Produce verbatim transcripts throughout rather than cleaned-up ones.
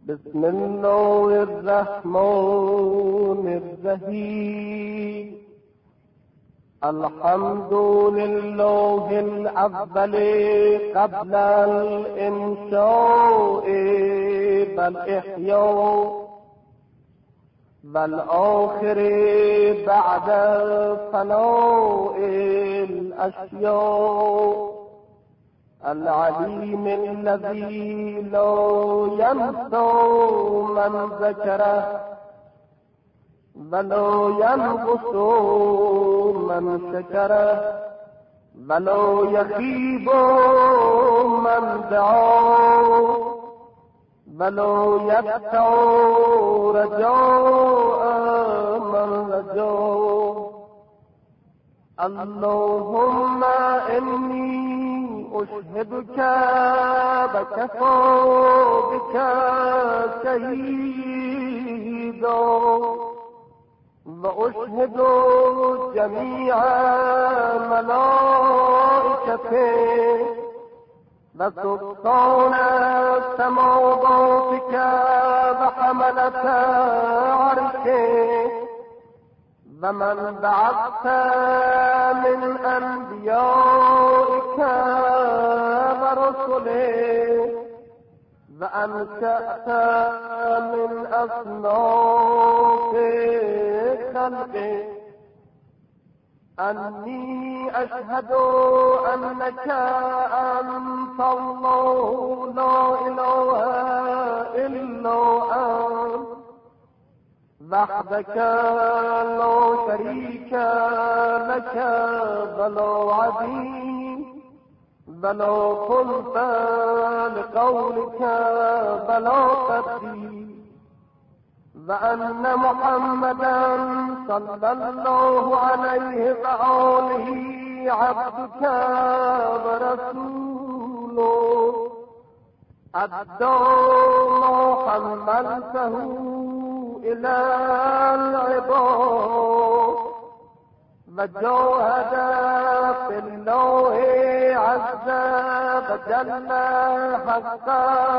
بسم الله الرحمن الرحیم. الحمد لله الأول قبل الإنشاء والإحياء، والآخر بعد فناء الأشياء، العليم الذي لا ينسى من ذكره ولا ينقص من شكره ولا يخيب من دعاه ولا يقطع رجاء من رجاه. اللهم إني أشهدك وكفى بك شهيدا، وأشهد جميع ملائكته وسلطان سماواتك وحملة عرشك ومن بعثت من أنبيائك ورسلك وأنشأت من أصناف خلقك، أني أشهد أنك أنت الله لا إله إلا أنت وحدك لا شريك لك ولا عظيم ولا خلف لقولك ولا تبديل، وأن محمدا صلى الله عليه وآله عبدك ورسوله أدى ما حملته إلى العباد وجاهد في الله عز وجل حق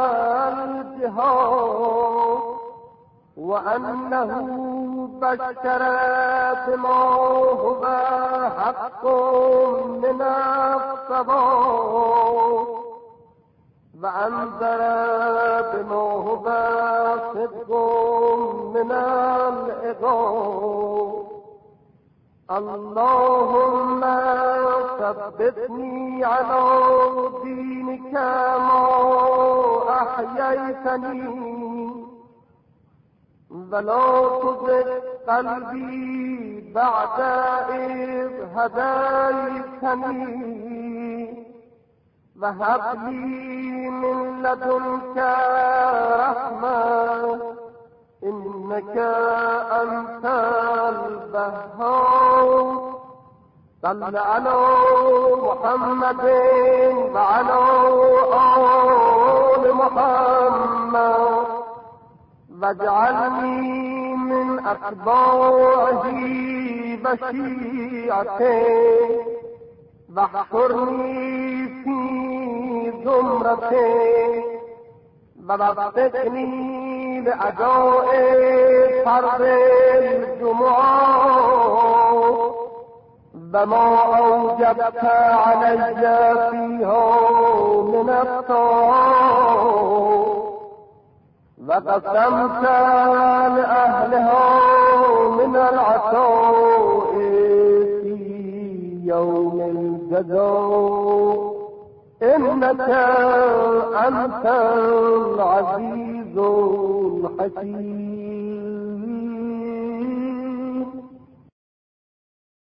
الجهاد، وأنه بشر بما هو حق من الصواب، وأنذر بما هو صدق من العقاب. اللهم ثبتني على دينك ما أحييتني، ولا تزغ قلبي بعد إذ هديتني، وهب لي من لدنك رحمة إنك أنت الوهاب. صل على محمد وعلى آل محمد، واجعلني من أتباعه وشيعته، واحشرني في زمرته، ووفقني لأداء فرض الجمعة وما أوجبت علي فيها من الطاعات، وقسمت لأهلها من العطاء في يوم الجزاء، إنك أنت العزيز الحكيم.